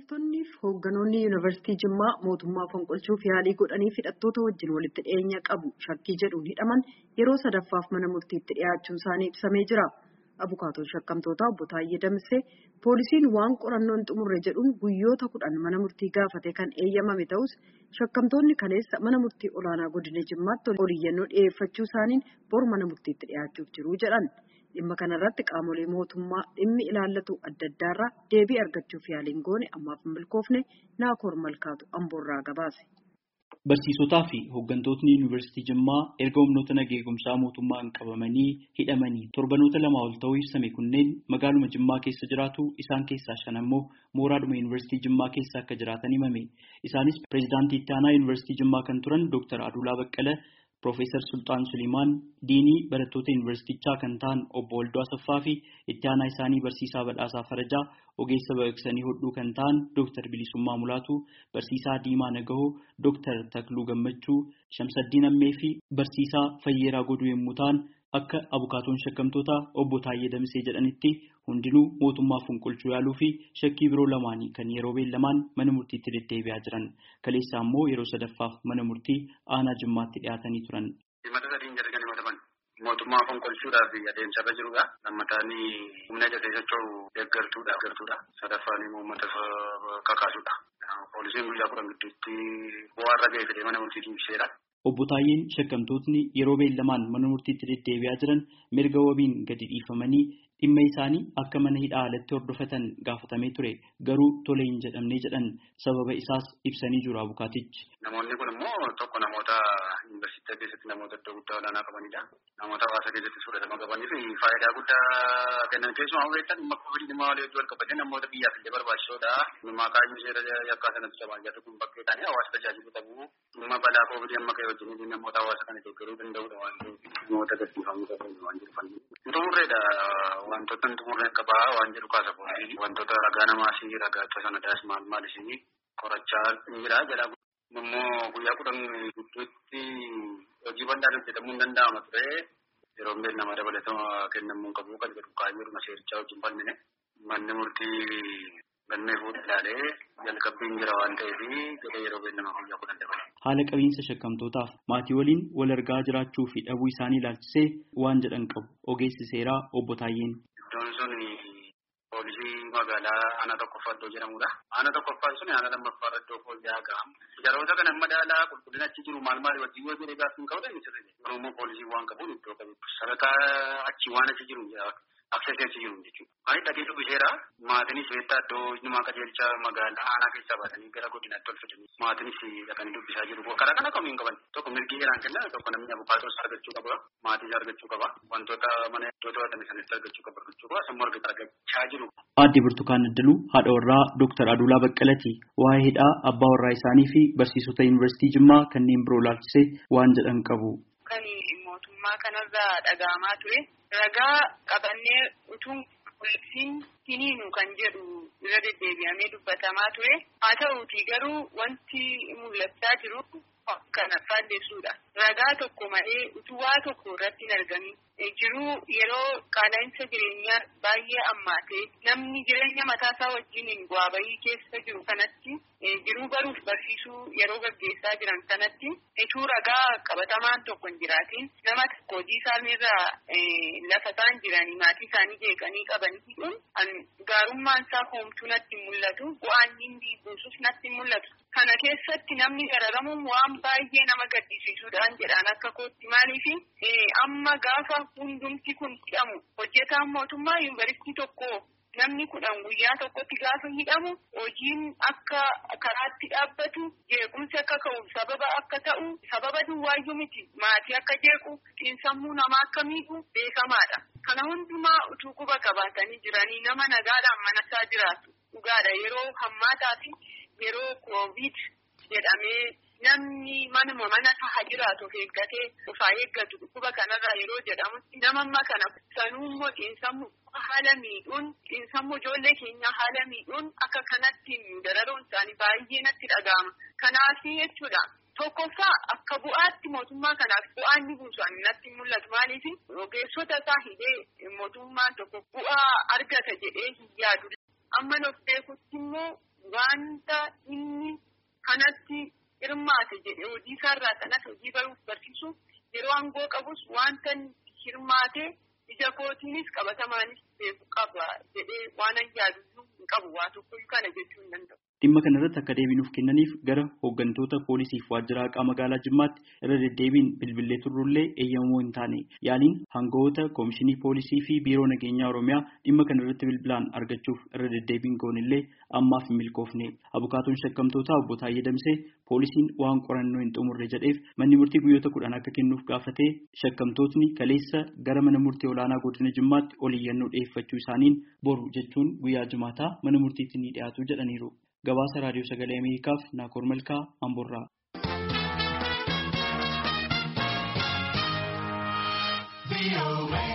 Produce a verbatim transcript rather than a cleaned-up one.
Barsiistonni fi hoogganoonni yuunivarsiitii Jimmaa mootummaa fonqolchuuf yaalii godhanii hidhattoota wajjin walitti dhiyeenya qabu shakkii jedhuun hidhaman yeroo sadaffaaf mana murtiitti dhiyaachuun isaanii ibsamee jira. Abukaatoon shakkamtootaa obbo Taayyee Damsee poolisiin waan qorannoon xumurre jedhuun guyyoota kudhan mana murtii gaafate kan eeyyamame ta'us shakkamtoonni kaleessa mana murtii olaanaa godina Jimmaatti oliyyannoo dhiyeeffachuu isaaniin bor mana murtiitti dhiyaachuuf jiru jedhan. Dhimma kanarratti qaamolee mootummaa dhimmi ilaallatu adda addaarraa deebii argachuuf yaaliin goone ammaaf hin milkoofne Naakoor Malkaatu Amboorraa gabaase. Barsiisotaa fi hooggantootni yuunivarsiitii Jimmaa erga humnoota nageegumsaa mootummaan qabamanii hidhamanii torbanoota lama ol ta'uu ibsame kunneen magaaluma Jimmaa keessa jiraatu isaan keessaa shan ammoo mooraadhuma yuunivarsiitii Jimmaa keessa akka jiraatan himame. Isaanis pireezidaantii itti aanaa yuunivarsiitii Jimmaa kan turan Dooktar Adulaa Baqqala, Profeesar Sultaan Sulimaan, Diinii barattoota yuunivarsiitichaa kan ta'an obbo Waldoo Asaffaa fi itti aanaa isaanii barsiisaa Badhaasaa Farajaa, ogeessa baqaqsanii hodhuu kan ta'an Dooktar Bilisummaa Mulaatu, barsiisaa Diimaa Nagahoo, Dooktar Takluu Gammachuu, Shamsaddiin Ammee fi barsiisaa Fayyeeraa Goduu yommuu ta'an akka abukaatoon shakkamtoota obbo Taayyee Damsee jedhanitti hundinuu mootummaa fonqolchuu yaaluu fi shakkii biroo lamaanii kan yeroo beellamaan mana murtiitti deddeebi'aa jiran. Kaleessa ammoo yeroo sadaffaaf mana murtii aanaa Jimmaatti dhiyaatanii turan. Mootummaa fonqolchuudhaaf adeemsarra jirudha. Lammataanii humna jatee socho'u deeggartuudha. Deeggartuudha. Sadaffaan immoo uummata kakaasuudha. Poolisiin guyyaa kudhan gidduutti bu'aarra ga'ee fedhee mana murtiitti ibseera. Obbo Taayyeen shakkamtootni yeroo beellamaan mana murtiitti deddeebi'aa jiran mirga wabiin gadi dhiifamanii dhimma isaanii akka mana hidhaa alatti hordofatan gaafatamee ture. Garuu tole hin jedhamne jedhan sababa isaas ibsanii jiru abukaatichi. Namoonni kun immoo tokko namoota yuunivarsiitii keessatti namoota iddoo guddaa olaanaa qabanidha. Namoota hawaasa keessatti fudhatama qabanii fi faayidaa guddaa kennan keessumaa hawweettan dhimma koovidii dhimma walii wal qabatee namoota biyyaaf illee barbaachisoodha. Dhimma kaayyuu seera yakkaa sanatti jabaan jirtu kun bakkee ta'anii hawaasa tajaajilu qabu. Dhimma balaa koovidii amma ka'e wajjin namoota hawaasa kana deeggaruu danda'udha waan ta'eef namoota gadhiifamuu qabu waan jiru. Xumurreedha wantoota xumurree qabaa waan jedhu kaasa poolisiin wantoota ragaa namaa fi ragaa sanadaas maal maal isin qorachaa jira jedha. Immoo guyyaa kudhan gidduutti hojii bal'aan hojjetamuu hin danda'ama ture. Yeroo ammaa nama dabalatama kennamuu qabu kan jedhu kaayyoo seerichaa wajjin falmine manni murtii gannee fuudhee ilaalee jalqabbiin jira waan ta'eef jedhee yeroo beellama guyyaa kudhan dabale. Haala qabiinsa shakkamtootaaf maatii waliin wal argaa jiraachuu fi dhabuu isaanii ilaalchisee waan jedhan qabu ogeessi seeraa obbo Taayyeen. Iddoon sun poolisii magaalaa aanaa tokkoffaa iddoo jedhamudha. Aanaa tokkoffaan sun aanaa lammaffaa iddoo fooyya'aa ga'ama. Yeroota kana madaalaa qulqullina achi jiru maal maal wajjin yoo jedhee gaaffiin qabu ta'e sirrii. Oromoo poolisii waan qabuun iddoo qabu. Sadarkaa achi waan achi jiru akseessi jiru jechuudha. Ani dhagee dubbiseera maatiinis beektaa iddoo nama qajeelcha magaalaa aanaa keessaa baatanii gara godinaatti ol fidanii maatiinis dhaqanii dubbisaa jiru. Karaa kana kamiin qaban tokko mirgi heeraan kenna tokko namni abukaatoos argachuu qaba maatiis argachuu qaba wantoota mana iddoo to'atan sanis argachuu qaba argachuu qaba sammuu argachuu argachaa jiru. Aadde Burtukaan Addaluu haadha warraa Dooktar Adulaa Baqqalaati waa'ee hidhaa abbaa warraa isaanii fi barsiisota yuunivarsiitii Jimmaa kanneen biroo ilaalchisee waan jedhan qabu. Mootummaa kanarraa dhaga'amaa ture ragaa qabannee utuu poolisiin hiniinu kan jedhu irra deddeebi'amee dubbatamaa ture haa ta'uutii garuu wanti mul'achaa jiru kana faalleessuudha. Ragaa tokko malee utuu waa tokko irratti hin argamin jiruu yeroo qaala'insa jireenyaa baay'ee ammaatee namni jireenya mataasaa wajjin bu'aa bahii keessa jiru kanatti jiruu baruuf barsiisuu yeroo gaggeessaa jiran kanatti utuu ragaa qabatamaan tokko hin jiraatiin nama tokko hojii isaaniirraa lafa isaan jiranii maatii isaanii jeeqanii qabanii kun gaarummaan isaa hoomtuu natti mul'atu bu'aan inni buusus natti mul'atu. Kana keessatti namni gararamuun waan baay'ee nama gaddisiisuudhaan jedhaan akka kootti maaliif amma gaafa hundumti kun hidhamu hojjetaan mootummaa yuunivarsiitii tokko namni kudhan guyyaa tokkotti gaafa hidhamu hojiin akka karaatti dhaabbatu jeequmsi akka ka'u sababa akka ta'u sababa duwwaayyuu miti maatii akka jeequ xiinsammuu namaa akka miidhu beekamaadha. Kana hundumaa utuu quba qabaatanii jiranii nama nagaadhaan manasaa jiraatu dhugaadha yeroo hammaataa fi yeroo koovid jedhamee namni manuma mana taha jiraatu of eeggatee ofaa eeggatu dhukkuba kanarraa yeroo jedhamutti nama amma kana sanuu immoo xiinsammuu haala miidhuun xiinsammuu ijoollee keenyaa haala miidhuun akka kanatti dararuun isaanii baay'ee natti dhaga'ama. Kanaaf jechuudha tokkoffaa akka bu'aatti mootummaa kanaaf bu'aan ni buusan natti mul'atu maaliif ogeessota isaa hidhee mootummaan tokko bu'aa argata jedhee hin yaadu. Amma of beekutti immoo wanta inni kanatti hirmaate jedhee hojii isaarraa kanas hojii baruuf barsiisu yeroo aangoo qabus wanta hirmaate ija kootiinis qabatamaanis beeku qaba jedhee waan yaadu hin qabu waa tokko kana jechuu hin danda'u. Dhimma kanarratti akka deebinuuf kennaniif gara hooggantoota poolisiif waajjira haqaa magaalaa Jimmaatti irra deddeebiin bilbilee turrullee eeyyamamoo hin taane yaaliin hangawoota koomishinii poolisii fi biiroo nageenyaa Oromiyaa dhimma kanarratti bilbilaan argachuuf irra deddeebiin goonillee ammaaf hin milkoofne. Abukaatoon shakkamtootaa obbo Taayyee Damsee poolisiin waan qorannoo hin xumurre jedheef manni murtii guyyoota kudhan akka kennuuf gaafatee shakkamtootni kaleessa gara mana murtii olaanaa godina Jimmaatti oliyyannoo dhiyeeffachuu isaaniin boru jechuun guyyaa Jimaataa mana murtiitti ni dhiyaatu jedhaniiru. Gabaasa Raadiyoo Sagalee Ameerikaaf Naakoor Malkaa Amboorraa.